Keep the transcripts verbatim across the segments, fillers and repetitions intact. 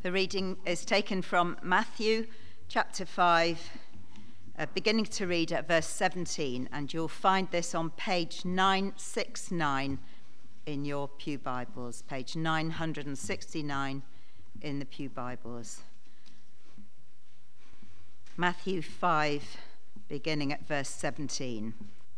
The reading is taken from Matthew chapter five, uh, beginning to read at verse seventeen, and you'll find this on page nine sixty-nine in your Pew Bibles, page nine sixty-nine in the Pew Bibles. Matthew five, beginning at verse seventeen.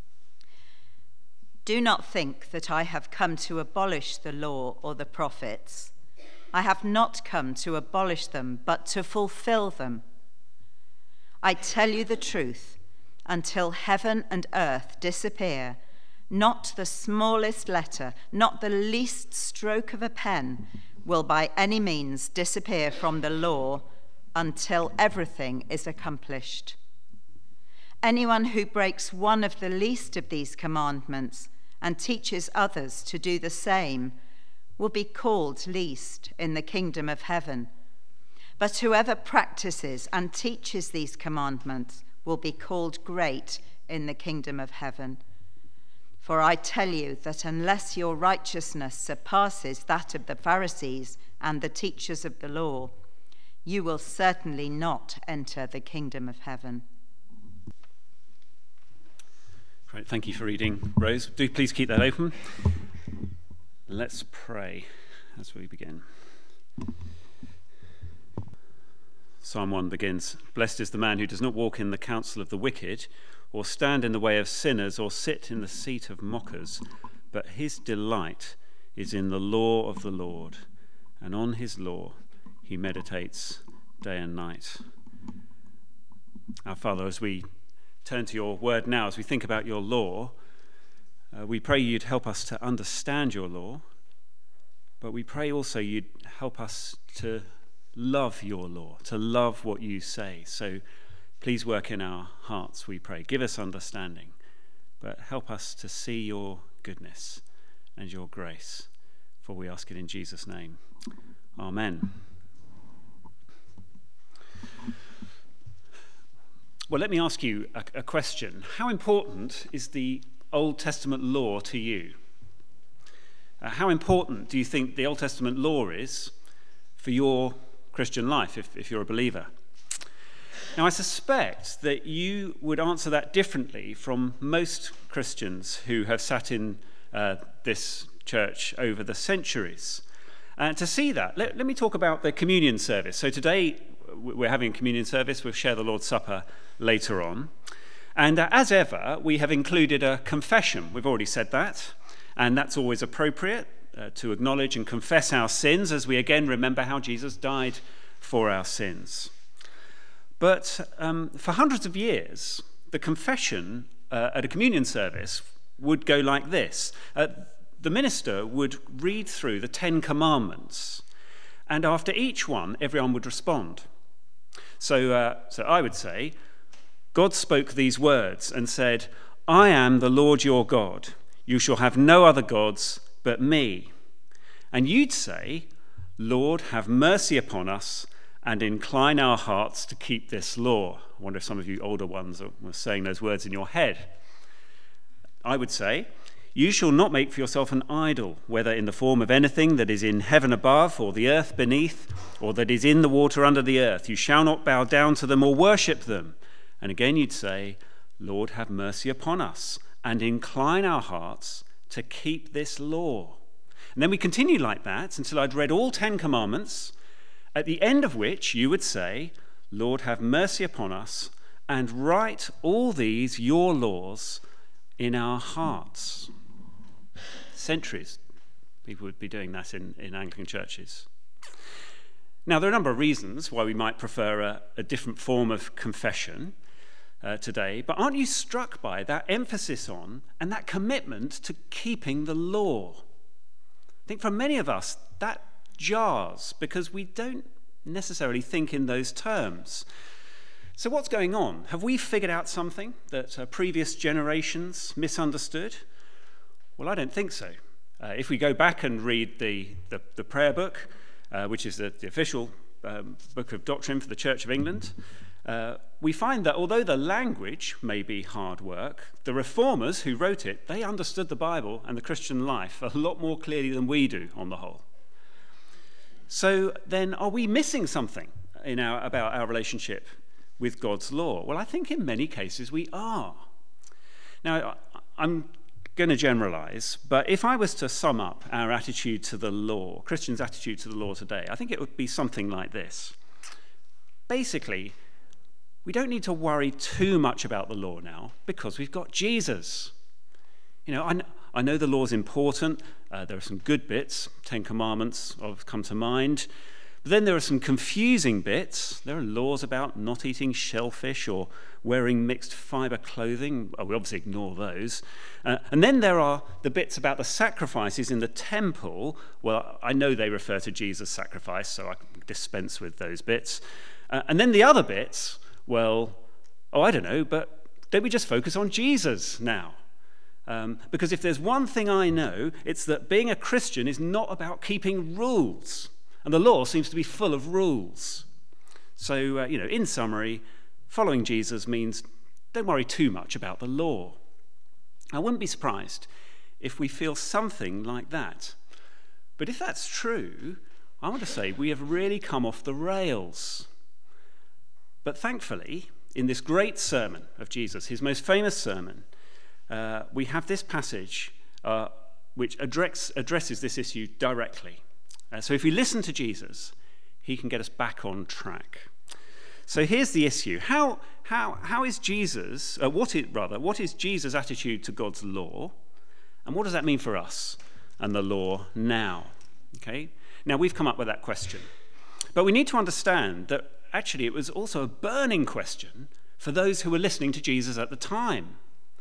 Do not think that I have come to abolish the law or the prophets. I have not come to abolish them, but to fulfill them. I tell you the truth, until heaven and earth disappear, not the smallest letter, not the least stroke of a pen will by any means disappear from the law until everything is accomplished. Anyone who breaks one of the least of these commandments and teaches others to do the same will be called least in the kingdom of heaven. But whoever practices and teaches these commandments will be called great in the kingdom of heaven. For I tell you that unless your righteousness surpasses that of the Pharisees and the teachers of the law, you will certainly not enter the kingdom of heaven. Right, thank you for reading, Rose. Do please keep that open. Let's pray as we begin. Psalm one begins, "Blessed is the man who does not walk in the counsel of the wicked, or stand in the way of sinners, or sit in the seat of mockers, but his delight is in the law of the Lord, and on his law he meditates day and night." Our Father, as we turn to your word now, as we think about your law, uh, we pray you'd help us to understand your law, but we pray also you'd help us to love your law, to love what you say. So please work in our hearts, we pray. Give us understanding, but help us to see your goodness and your grace, for we ask it in Jesus' name. Amen. Well, let me ask you a, a question. How important is the Old Testament law to you? Uh, how important do you think the Old Testament law is for your Christian life, if, if you're a believer? Now, I suspect that you would answer that differently from most Christians who have sat in uh, this church over the centuries. And to see that, let, let me talk about the communion service. So today, we're having a communion service. We'll share the Lord's Supper later on. And uh, as ever, we have included a confession. We've already said that, and that's always appropriate uh, to acknowledge and confess our sins as we again remember how Jesus died for our sins. But um, for hundreds of years, the confession uh, at a communion service would go like this. Uh, the minister would read through the Ten Commandments, and after each one, everyone would respond. So, uh, so I would say, God spoke these words and said, "I am the Lord your God. You shall have no other gods but me." And you'd say, "Lord, have mercy upon us and incline our hearts to keep this law." I wonder if some of you older ones were saying those words in your head. I would say, "You shall not make for yourself an idol, whether in the form of anything that is in heaven above, or the earth beneath, or that is in the water under the earth. You shall not bow down to them or worship them." And again you'd say, "Lord, have mercy upon us and incline our hearts to keep this law." And then we continued like that until I'd read all Ten Commandments, at the end of which you would say, "Lord, have mercy upon us and write all these, your laws, in our hearts." Centuries people would be doing that in, in Anglican churches. Now, there are a number of reasons why we might prefer a, a different form of confession uh, today, but aren't you struck by that emphasis on and that commitment to keeping the law? I think for many of us, that jars because we don't necessarily think in those terms. So what's going on? Have we figured out something that uh, previous generations misunderstood? Well, I don't think so. Uh, if we go back and read the, the, the prayer book, uh, which is the, the official um, book of doctrine for the Church of England, uh, we find that although the language may be hard work, the reformers who wrote it, they understood the Bible and the Christian life a lot more clearly than we do on the whole. So then are we missing something in our, about our relationship with God's law? Well, I think in many cases we are. Now, I'm going to generalize, but if I was to sum up our attitude to the law, Christians' attitude to the law today, I think it would be something like this. Basically, we don't need to worry too much about the law now because we've got Jesus. You know, I, I know the law is important. Uh, there are some good bits. Ten Commandments have come to mind. But then there are some confusing bits. There are laws about not eating shellfish or wearing mixed fibre clothing. Oh, we obviously ignore those. Uh, and then there are the bits about the sacrifices in the temple. Well, I know they refer to Jesus' sacrifice, so I can dispense with those bits. Uh, and then the other bits, well, oh, I don't know, but don't we just focus on Jesus now? Um, because if there's one thing I know, it's that being a Christian is not about keeping rules. And the law seems to be full of rules. So, uh, you know, in summary, following Jesus means don't worry too much about the law. I wouldn't be surprised if we feel something like that. But if that's true, I want to say we have really come off the rails. But thankfully, in this great sermon of Jesus, his most famous sermon, uh, we have this passage uh, which address, addresses this issue directly. Uh, so if we listen to Jesus, he can get us back on track. So here's the issue. How, how, how is Jesus, uh, what is, rather, what is Jesus' attitude to God's law? And what does that mean for us and the law now? Okay. Now, we've come up with that question. But we need to understand that actually it was also a burning question for those who were listening to Jesus at the time.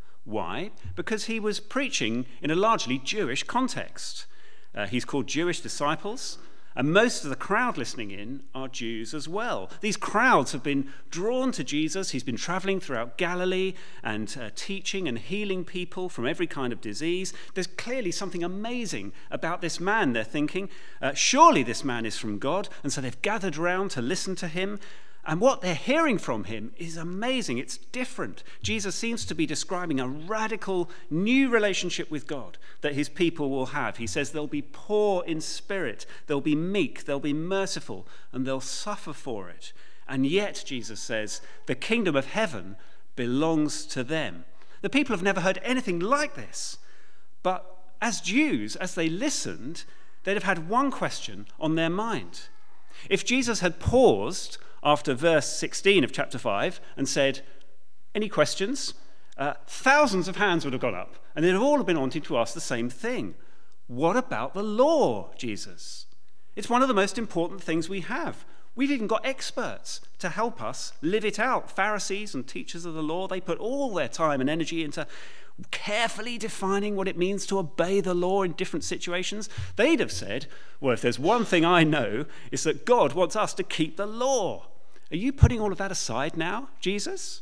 Why? Because he was preaching in a largely Jewish context. Uh, he's called Jewish disciples, and most of the crowd listening in are Jews as well. These crowds have been drawn to Jesus. He's been traveling throughout Galilee and uh, teaching and healing people from every kind of disease. There's clearly something amazing about this man, they're thinking. Uh, surely this man is from God, and so they've gathered around to listen to him. And what they're hearing from him is amazing. It's different. Jesus seems to be describing a radical new relationship with God that his people will have. He says they'll be poor in spirit, they'll be meek, they'll be merciful, and they'll suffer for it. And yet, Jesus says, the kingdom of heaven belongs to them. The people have never heard anything like this. But as Jews, as they listened, they'd have had one question on their mind. If Jesus had paused after verse sixteen of chapter five and said, any questions? Uh, thousands of hands would have gone up, and they'd have all been wanting to ask the same thing. What about the law, Jesus? It's one of the most important things we have. We've even got experts to help us live it out. Pharisees and teachers of the law, they put all their time and energy into carefully defining what it means to obey the law in different situations. They'd have said, well, if there's one thing I know, it's that God wants us to keep the law. Are you putting all of that aside now, Jesus?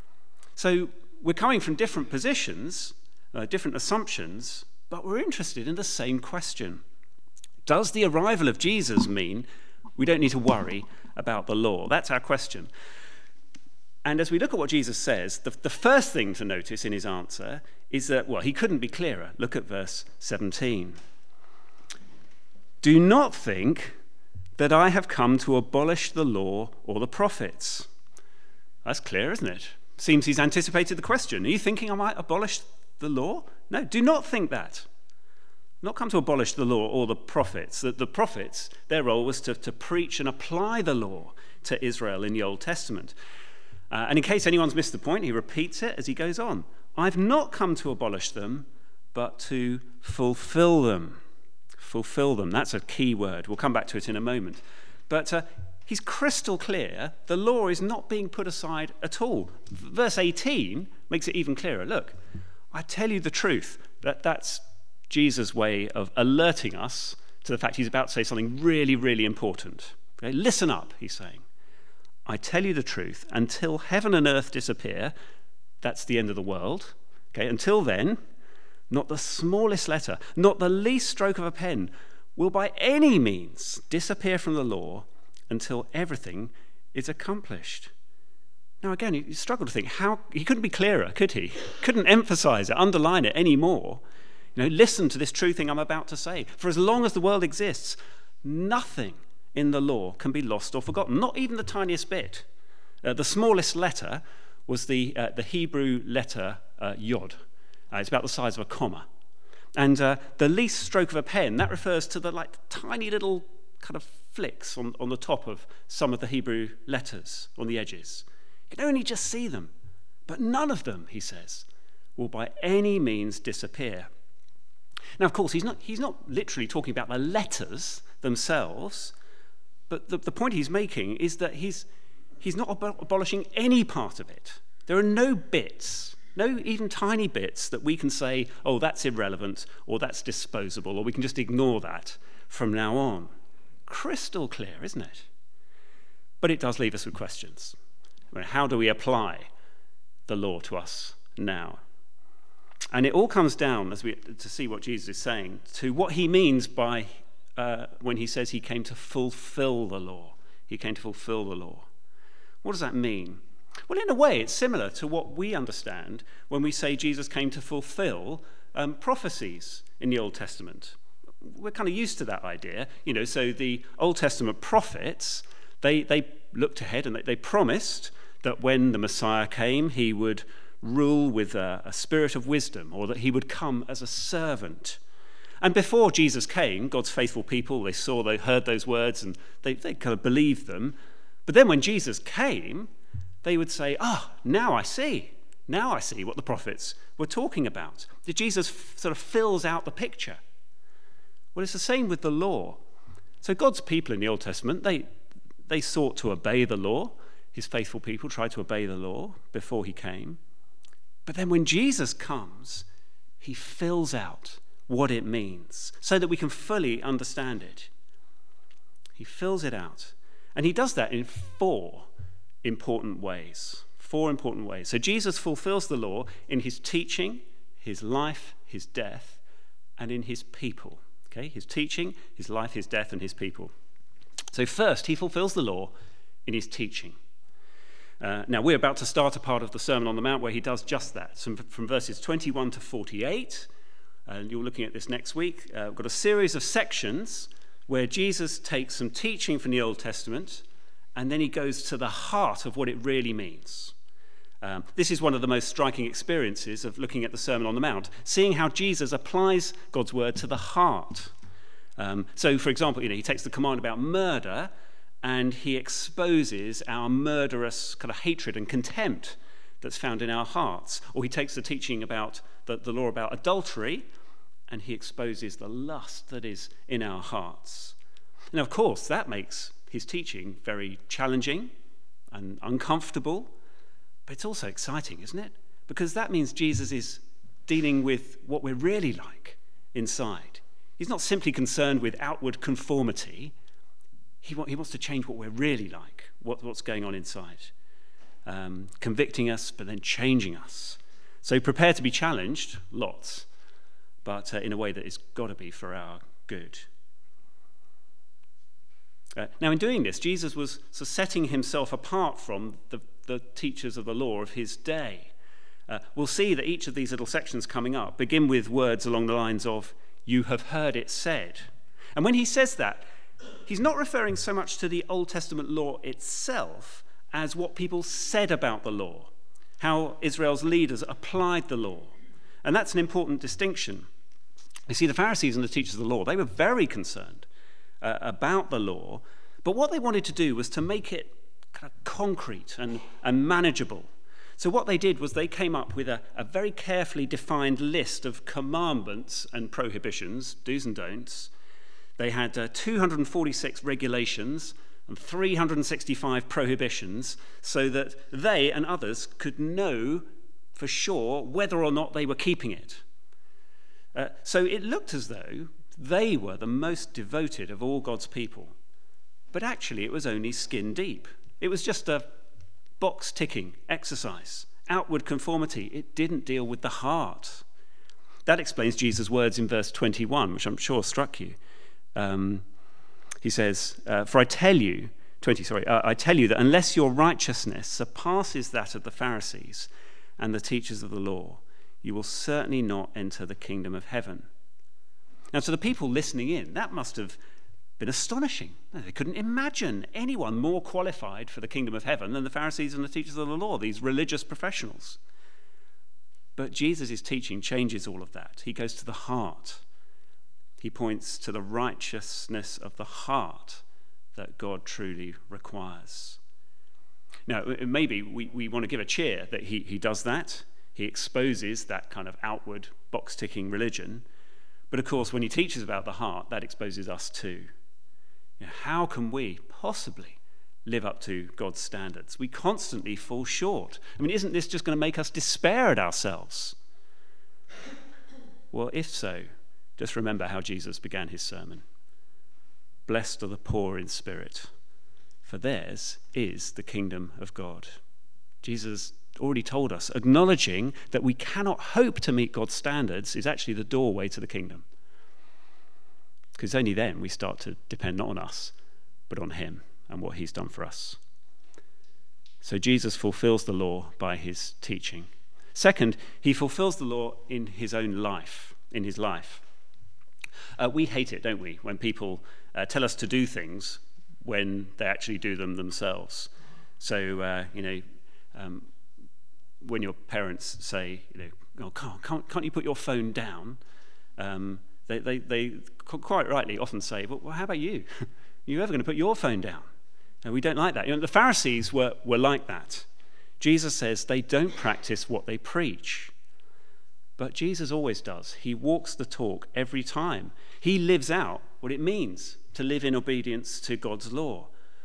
So we're coming from different positions, uh, different assumptions, but we're interested in the same question. Does the arrival of Jesus mean we don't need to worry about the law? That's our question. And as we look at what Jesus says, the, the first thing to notice in his answer is that, well, he couldn't be clearer. Look at verse seventeen. Do not think that I have come to abolish the law or the prophets. That's clear, isn't it? Seems he's anticipated the question. Are you thinking I might abolish the law? No, do not think that. Not come to abolish the law or the prophets. The, the prophets, their role was to, to preach and apply the law to Israel in the Old Testament. Uh, and in case anyone's missed the point, he repeats it as he goes on. I've not come to abolish them, but to fulfill them. Fulfill them. That's a key word. We'll come back to it in a moment. But uh, he's crystal clear. The law is not being put aside at all. Verse eighteen makes it even clearer. Look, I tell you the truth. That, that's Jesus' way of alerting us to the fact he's about to say something really, really important. Okay? Listen up, he's saying. I tell you the truth, until heaven and earth disappear, that's the end of the world. Okay, until then, not the smallest letter, not the least stroke of a pen will by any means disappear from the law until everything is accomplished. Now again, you struggle to think, how he couldn't be clearer, could he? Couldn't emphasize it, underline it any more. You know, listen to this true thing I'm about to say. For as long as the world exists, nothing, in the law can be lost or forgotten, not even the tiniest bit. Uh, the smallest letter was the, uh, the Hebrew letter uh, yod. Uh, it's about the size of a comma. And uh, the least stroke of a pen, that refers to the like tiny little kind of flicks on, on the top of some of the Hebrew letters on the edges. You can only just see them. But none of them, he says, will by any means disappear. Now, of course, he's not, he's not literally talking about the letters themselves, but the, the point he's making is that he's, he's not ab- abolishing any part of it. There are no bits, no even tiny bits that we can say, oh, that's irrelevant, or that's disposable, or we can just ignore that from now on. Crystal clear, isn't it? But it does leave us with questions. I mean, how do we apply the law to us now? And it all comes down, as we to see what Jesus is saying, to what he means by uh, when he says he came to fulfill the law. He came to fulfill the law. What does that mean? Well, in a way, it's similar to what we understand when we say Jesus came to fulfill um, prophecies in the Old Testament. We're kind of used to that idea, you know. So the Old Testament prophets, they they looked ahead and they, they promised that when the Messiah came, he would rule with a, a spirit of wisdom, or that he would come as a servant. And before Jesus came, God's faithful people, they saw, they heard those words, and they, they kind of believed them. But then when Jesus came, they would say, ah, oh, now I see. Now I see what the prophets were talking about. That Jesus f- sort of fills out the picture. Well, it's the same with the law. So God's people in the Old Testament, they, they sought to obey the law. His faithful people tried to obey the law before he came. But then when Jesus comes, he fills out what it means so that we can fully understand it. He fills it out. And he does that in four important ways. Four important ways. So Jesus fulfills the law in his teaching, his life, his death, and in his people. Okay? His teaching, his life, his death, and his people. So first, he fulfills the law in his teaching. Uh, now, we're about to start a part of the Sermon on the Mount where he does just that. So from verses twenty-one to forty-eight, and you're looking at this next week, uh, we've got a series of sections where Jesus takes some teaching from the Old Testament, and then he goes to the heart of what it really means. Um, this is one of the most striking experiences of looking at the Sermon on the Mount, seeing how Jesus applies God's word to the heart. Um, so, for example, you know, he takes the command about murder, and he exposes our murderous kind of hatred and contempt that's found in our hearts. Or he takes the teaching about the, the law about adultery, and he exposes the lust that is in our hearts. Now, of course, that makes his teaching very challenging and uncomfortable, but it's also exciting, isn't it? Because that means Jesus is dealing with what we're really like inside. He's not simply concerned with outward conformity. He, want, he wants to change what we're really like, what, what's going on inside, um, convicting us, but then changing us. So prepare to be challenged, lots, but uh, in a way that is got to be for our good. Uh, now, in doing this, Jesus was so setting himself apart from the, the teachers of the law of his day. Uh, we'll see that each of these little sections coming up begin with words along the lines of, "You have heard it said." And when he says that, he's not referring so much to the Old Testament law itself as what people said about the law, how Israel's leaders applied the law. And that's an important distinction. You see, the Pharisees and the teachers of the law, they were very concerned uh, about the law, but what they wanted to do was to make it kind of concrete and, and manageable. So what they did was they came up with a, a very carefully defined list of commandments and prohibitions, do's and don'ts. They had uh, two hundred forty-six regulations and three hundred sixty-five prohibitions so that they and others could know for sure whether or not they were keeping it. Uh, so it looked as though they were the most devoted of all God's people. But actually it was only skin deep. It was just a box-ticking exercise. Outward conformity. It didn't deal with the heart. That explains Jesus' words in verse twenty-one, which I'm sure struck you. Um, he says, uh, for I tell you, twenty, sorry, uh, I tell you that unless your righteousness surpasses that of the Pharisees and the teachers of the law, you will certainly not enter the kingdom of heaven. Now, to the people listening in, that must have been astonishing. They couldn't imagine anyone more qualified for the kingdom of heaven than the Pharisees and the teachers of the law, these religious professionals. But Jesus' teaching changes all of that. He goes to the heart. He points to the righteousness of the heart that God truly requires. Now, maybe we, we want to give a cheer that he, he does that. He exposes that kind of outward box-ticking religion. But of course, when he teaches about the heart, that exposes us too. You know, how can we possibly live up to God's standards? We constantly fall short. I mean, isn't this just going to make us despair at ourselves? Well, if so, just remember how Jesus began his sermon. Blessed are the poor in spirit, for theirs is the kingdom of God. Jesus already told us, acknowledging that we cannot hope to meet God's standards is actually the doorway to the kingdom. Because only then we start to depend not on us, but on him and what he's done for us. So Jesus fulfills the law by his teaching. Second, he fulfills the law in his own life, in his life. Uh, we hate it, don't we, when people uh, tell us to do things when they actually do them themselves. So, uh, you know, um, when your parents say, you know, oh, can't, can't, can't you put your phone down? Um, they, they, they quite rightly often say, well, how about you? Are you ever going to put your phone down? And we don't like that. You know, the Pharisees were, were like that. Jesus says they don't practice what they preach. But Jesus always does. He walks the talk every time. He lives out what it means to live in obedience to God's law.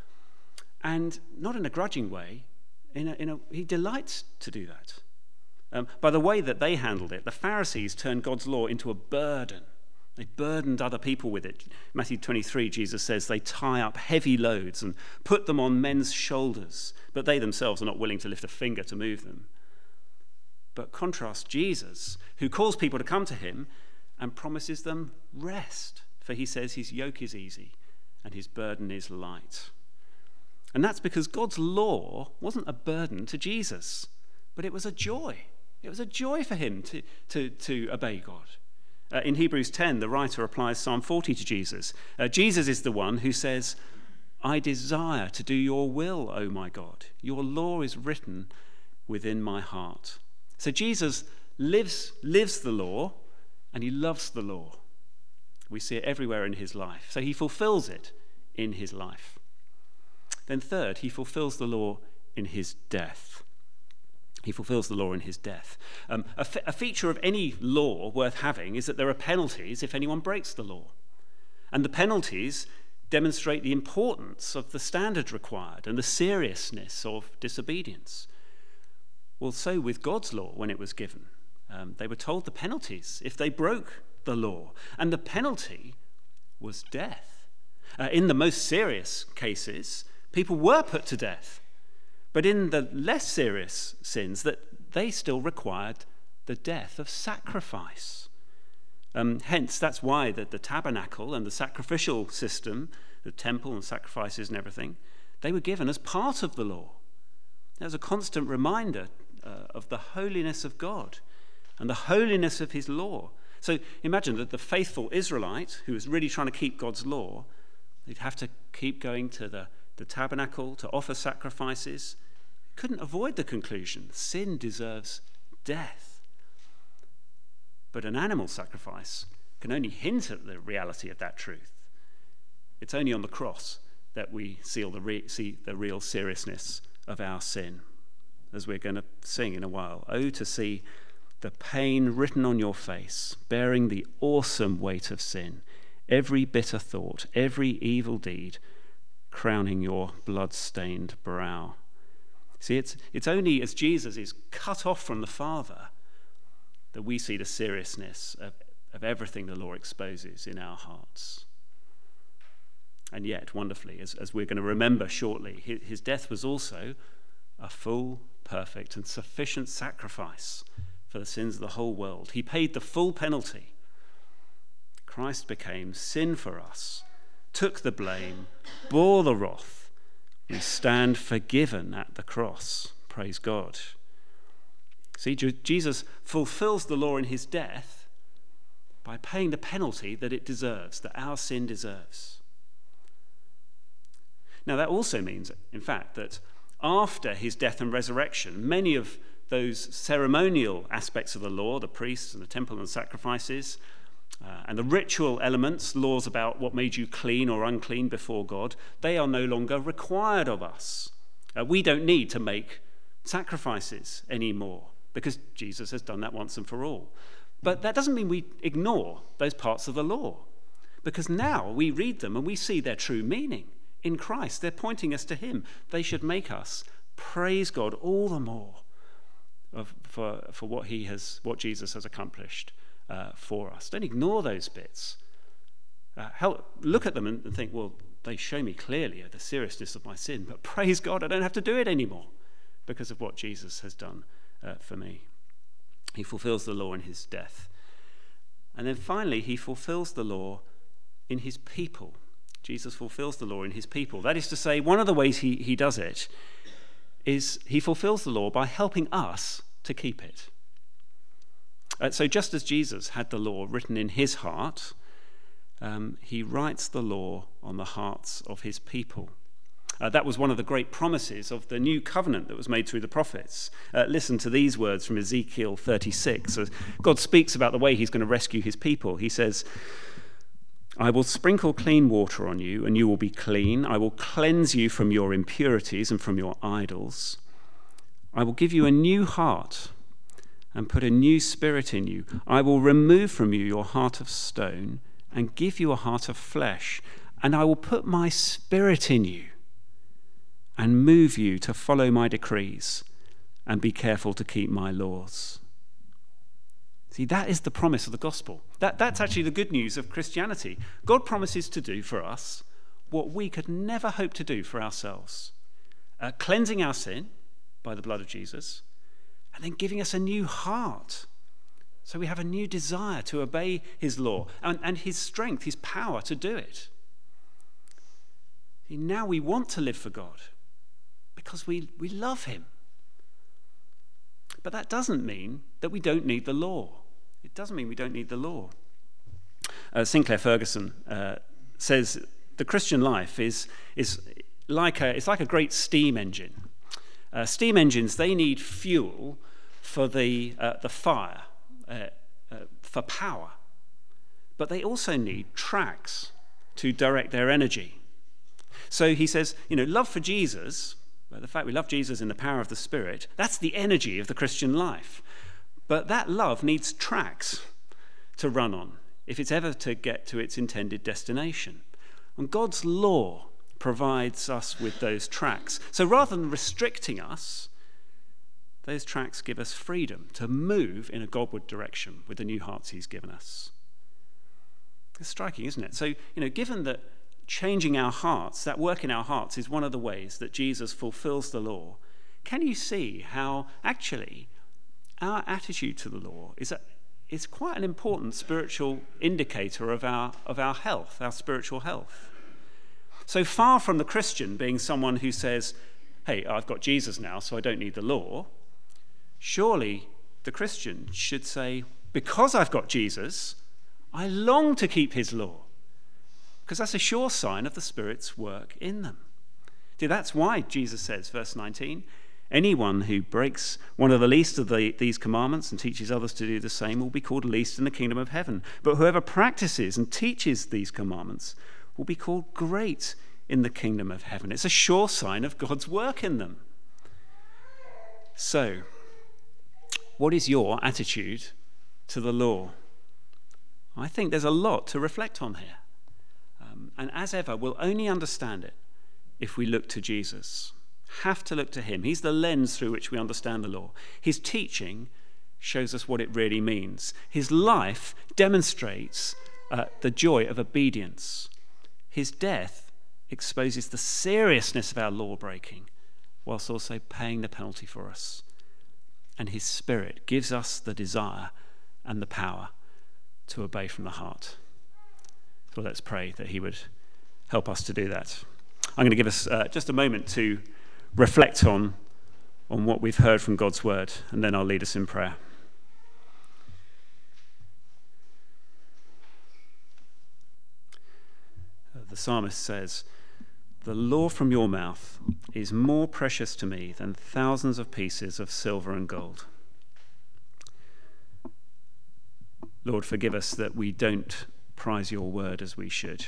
And not in a grudging way. In a, in a, he delights to do that. Um, by the way that they handled it, the Pharisees turned God's law into a burden. They burdened other people with it. Matthew twenty-three, Jesus says they tie up heavy loads and put them on men's shoulders, but they themselves are not willing to lift a finger to move them. But contrast Jesus, who calls people to come to him and promises them rest, for he says his yoke is easy and his burden is light. And that's because God's law wasn't a burden to Jesus, but it was a joy. It was a joy for him to, to, to obey God. Uh, in Hebrews ten, the writer applies Psalm forty to Jesus. Uh, Jesus is the one who says, I desire to do your will, O my God. Your law is written within my heart. So Jesus lives, lives the law, and he loves the law. We see it everywhere in his life. So he fulfills it in his life. Then third, he fulfills the law in his death. He fulfills the law in his death. Um, a, fe- a feature of any law worth having is that there are penalties if anyone breaks the law. And the penalties demonstrate the importance of the standard required and the seriousness of disobedience. Well, so with God's law when it was given. Um, they were told the penalties if they broke the law. And the penalty was death. Uh, in the most serious cases, people were put to death. But in the less serious sins, that they still required the death of sacrifice. Um, hence, that's why the, the tabernacle and the sacrificial system, the temple and sacrifices and everything, they were given as part of the law. There's a constant reminder uh, of the holiness of God and the holiness of his law. So imagine that the faithful Israelite, who was really trying to keep God's law, they'd have to keep going to the, the tabernacle to offer sacrifices. Couldn't avoid the conclusion, sin deserves death. But an animal sacrifice can only hint at the reality of that truth. It's only on the cross that we see the, re- see the real seriousness of our sin, as we're going to sing in a while. Oh, to see the pain written on your face, bearing the awesome weight of sin, every bitter thought, every evil deed, crowning your blood-stained brow. See, it's, it's only as Jesus is cut off from the Father that we see the seriousness of, of everything the law exposes in our hearts. And yet, wonderfully, as, as we're going to remember shortly, his, his death was also a full, perfect, and sufficient sacrifice for the sins of the whole world. He paid the full penalty. Christ became sin for us, took the blame, bore the wrath. We stand forgiven at the cross. Praise God. See, Jesus fulfills the law in his death by paying the penalty that it deserves, that our sin deserves. Now, that also means, in fact, that after his death and resurrection, many of those ceremonial aspects of the law, the priests and the temple and the sacrifices, uh, and the ritual elements, laws about what made you clean or unclean before God, they are no longer required of us. Uh, we don't need to make sacrifices anymore because Jesus has done that once and for all. But that doesn't mean we ignore those parts of the law, because now we read them and we see their true meaning in Christ. They're pointing us to him. They should make us praise God all the more of, for, for what he has, what Jesus has accomplished uh, for us. Don't ignore those bits. Uh, help, look at them and, and think, well, they show me clearly the seriousness of my sin, but praise God, I don't have to do it anymore because of what Jesus has done uh, for me. He fulfills the law in his death. And then finally, he fulfills the law in his people. Jesus fulfills the law in his people. That is to say, one of the ways he, he does it is he fulfills the law by helping us to keep it. Uh, so just as Jesus had the law written in his heart, um, he writes the law on the hearts of his people. Uh, that was one of the great promises of the new covenant that was made through the prophets. Uh, listen to these words from Ezekiel thirty-six. As God speaks about the way he's going to rescue his people. He says, I will sprinkle clean water on you, and you will be clean. I will cleanse you from your impurities and from your idols. I will give you a new heart and put a new spirit in you. I will remove from you your heart of stone and give you a heart of flesh. And I will put my spirit in you and move you to follow my decrees and be careful to keep my laws. See, that is the promise of the gospel. That, that's actually the good news of Christianity. God promises to do for us what we could never hope to do for ourselves. Uh, cleansing our sin by the blood of Jesus, and then giving us a new heart. So we have a new desire to obey his law and, and his strength, his power to do it. See, now we want to live for God because we, we love him. But that doesn't mean that we don't need the law. It doesn't mean we don't need the law. Uh, Sinclair Ferguson uh, says the Christian life is, is like a, it's like a great steam engine. Uh, steam engines, they need fuel for the, uh, the fire, uh, uh, for power. But they also need tracks to direct their energy. So he says, you know, love for Jesus, well, the fact we love Jesus in the power of the Spirit, that's the energy of the Christian life. But that love needs tracks to run on if it's ever to get to its intended destination. And God's law provides us with those tracks. So rather than restricting us, those tracks give us freedom to move in a Godward direction with the new hearts he's given us. It's striking, isn't it? So, you know, given that changing our hearts, that work in our hearts is one of the ways that Jesus fulfills the law, can you see how actually our attitude to the law is, a, is quite an important spiritual indicator of our, of our health, our spiritual health? So far from the Christian being someone who says, hey, I've got Jesus now, so I don't need the law, surely the Christian should say, because I've got Jesus, I long to keep his law. Because that's a sure sign of the Spirit's work in them. See, that's why Jesus says, verse nineteen, anyone who breaks one of the least of the, these commandments and teaches others to do the same will be called least in the kingdom of heaven. But whoever practices and teaches these commandments will be called great in the kingdom of heaven. It's a sure sign of God's work in them. So, what is your attitude to the law? I think there's a lot to reflect on here. Um, and as ever, we'll only understand it if we look to Jesus. Have to look to him. He's the lens through which we understand the law. His teaching shows us what it really means. His life demonstrates uh, the joy of obedience. His death exposes the seriousness of our law breaking, whilst also paying the penalty for us. And his Spirit gives us the desire and the power to obey from the heart. So let's pray that he would help us to do that. I'm going to give us uh, just a moment to reflect on, on what we've heard from God's word, and then I'll lead us in prayer. Uh, the psalmist says, The law from your mouth is more precious to me than thousands of pieces of silver and gold. Lord, forgive us that we don't prize your word as we should.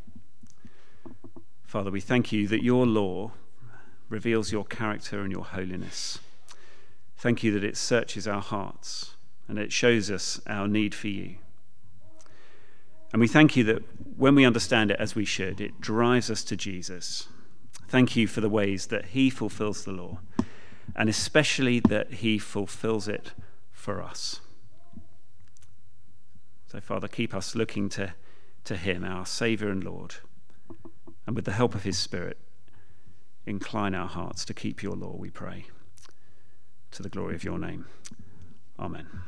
Father, we thank you that your law reveals your character and your holiness. Thank you that it searches our hearts and it shows us our need for you. And we thank you that when we understand it as we should, it drives us to Jesus. Thank you for the ways that he fulfills the law, and especially that he fulfills it for us. So, Father, keep us looking to, to him, our Saviour and Lord, and with the help of his Spirit, incline our hearts to keep your law, we pray, to the glory of your name. Amen.